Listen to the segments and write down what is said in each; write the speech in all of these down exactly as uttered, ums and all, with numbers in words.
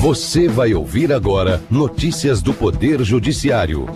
Você vai ouvir agora notícias do Poder Judiciário.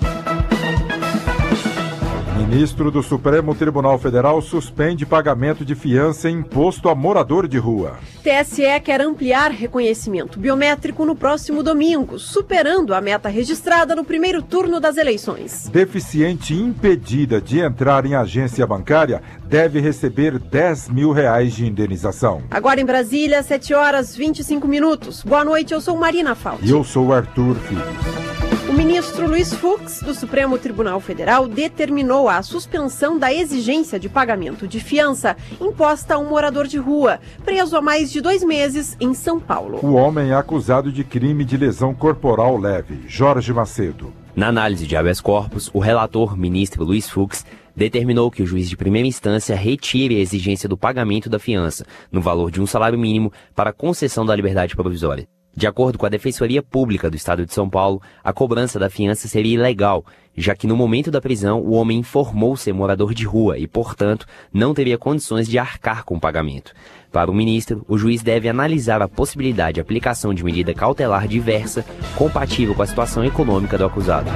Ministro do Supremo Tribunal Federal suspende pagamento de fiança imposto a morador de rua. T S E quer ampliar reconhecimento biométrico no próximo domingo, superando a meta registrada no primeiro turno das eleições. Deficiente impedida de entrar em agência bancária deve receber dez mil reais de indenização. Agora em Brasília, sete horas e vinte e cinco minutos. Boa noite, eu sou Marina Falti. E eu sou Arthur Filho. O ministro Luiz Fux, do Supremo Tribunal Federal, determinou a suspensão da exigência de pagamento de fiança imposta a um morador de rua, preso há mais de dois meses em São Paulo. O homem é acusado de crime de lesão corporal leve. Jorge Macedo. Na análise de habeas corpus, o relator, ministro Luiz Fux, determinou que o juiz de primeira instância retire a exigência do pagamento da fiança, no valor de um salário mínimo, para concessão da liberdade provisória. De acordo com a Defensoria Pública do Estado de São Paulo, a cobrança da fiança seria ilegal, já que no momento da prisão o homem informou ser morador de rua e, portanto, não teria condições de arcar com o pagamento. Para o ministro, o juiz deve analisar a possibilidade de aplicação de medida cautelar diversa, compatível com a situação econômica do acusado.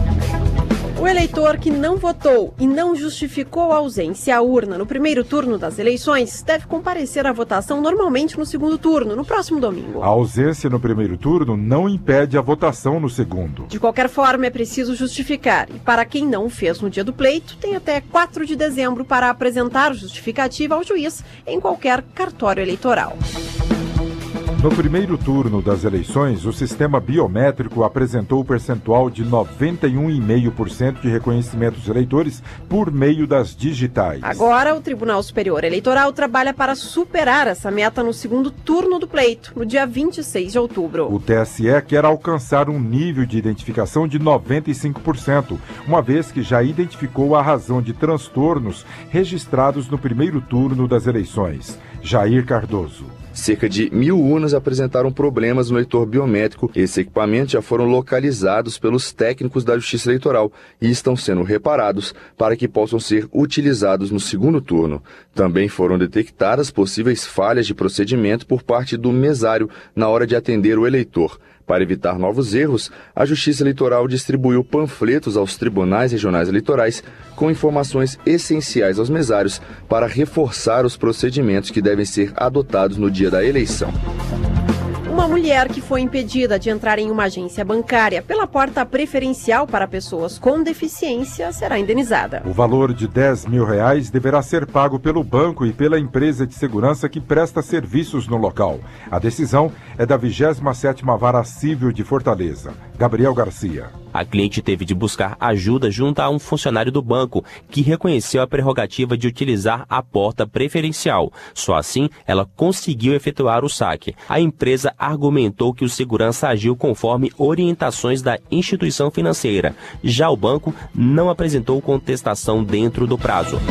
O eleitor que não votou e não justificou a ausência à urna no primeiro turno das eleições deve comparecer à votação normalmente no segundo turno, no próximo domingo. A ausência no primeiro turno não impede a votação no segundo. De qualquer forma, é preciso justificar. E para quem não fez no dia do pleito, tem até quatro de dezembro para apresentar justificativa ao juiz em qualquer cartório eleitoral. No primeiro turno das eleições, o sistema biométrico apresentou o percentual de noventa e um vírgula cinco por cento de reconhecimentos eleitores por meio das digitais. Agora, o Tribunal Superior Eleitoral trabalha para superar essa meta no segundo turno do pleito, no dia vinte e seis de outubro. O T S E quer alcançar um nível de identificação de noventa e cinco por cento, uma vez que já identificou a razão de transtornos registrados no primeiro turno das eleições. Jair Cardoso. Cerca de mil urnas apresentaram problemas no leitor biométrico. Esses equipamentos já foram localizados pelos técnicos da Justiça Eleitoral e estão sendo reparados para que possam ser utilizados no segundo turno. Também foram detectadas possíveis falhas de procedimento por parte do mesário na hora de atender o eleitor. Para evitar novos erros, a Justiça Eleitoral distribuiu panfletos aos tribunais regionais eleitorais com informações essenciais aos mesários para reforçar os procedimentos que devem ser adotados no dia da eleição. Uma mulher que foi impedida de entrar em uma agência bancária pela porta preferencial para pessoas com deficiência será indenizada. O valor de dez mil reais deverá ser pago pelo banco e pela empresa de segurança que presta serviços no local. A decisão é da vigésima sétima Vara Civil de Fortaleza. Gabriel Garcia. A cliente teve de buscar ajuda junto a um funcionário do banco, que reconheceu a prerrogativa de utilizar a porta preferencial. Só assim, ela conseguiu efetuar o saque. A empresa argumentou que o segurança agiu conforme orientações da instituição financeira. Já o banco não apresentou contestação dentro do prazo.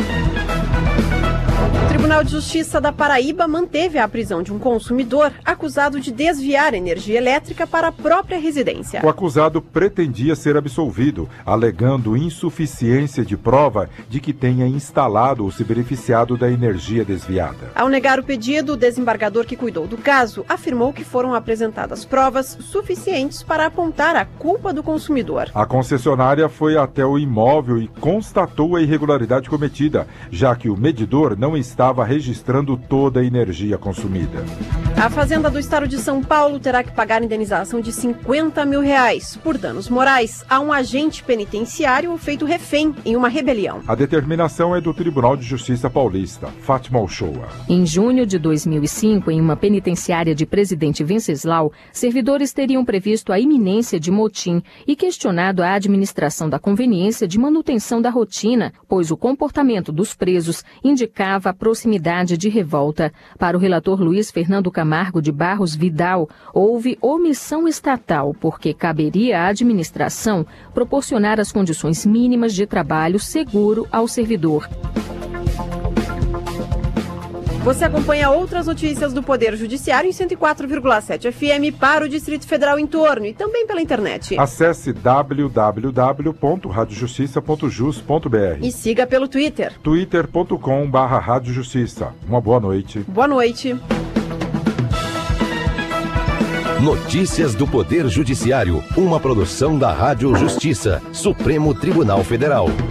O Tribunal de Justiça da Paraíba manteve a prisão de um consumidor acusado de desviar energia elétrica para a própria residência. O acusado pretendia ser absolvido, alegando insuficiência de prova de que tenha instalado ou se beneficiado da energia desviada. Ao negar o pedido, o desembargador que cuidou do caso afirmou que foram apresentadas provas suficientes para apontar a culpa do consumidor. A concessionária foi até o imóvel e constatou a irregularidade cometida, já que o medidor não estava registrando toda a energia consumida. A Fazenda do Estado de São Paulo terá que pagar indenização de cinquenta mil reais por danos morais a um agente penitenciário feito refém em uma rebelião. A determinação é do Tribunal de Justiça Paulista. Fátima Uchoa. Em junho de dois mil e cinco, em uma penitenciária de Presidente Venceslau, servidores teriam previsto a iminência de motim e questionado a administração da conveniência de manutenção da rotina, pois o comportamento dos presos indicava a proximidade de revolta. Para o relator Luiz Fernando Camargo de Barros Vidal, houve omissão estatal, porque caberia à administração proporcionar as condições mínimas de trabalho seguro ao servidor. Você acompanha outras notícias do Poder Judiciário em cento e quatro vírgula sete F M para o Distrito Federal em torno e também pela internet. Acesse w w w ponto rádio justiça ponto jus ponto b r e siga pelo Twitter. twitter ponto com barra rádio justiça. Uma boa noite. Boa noite. Notícias do Poder Judiciário, uma produção da Rádio Justiça, Supremo Tribunal Federal.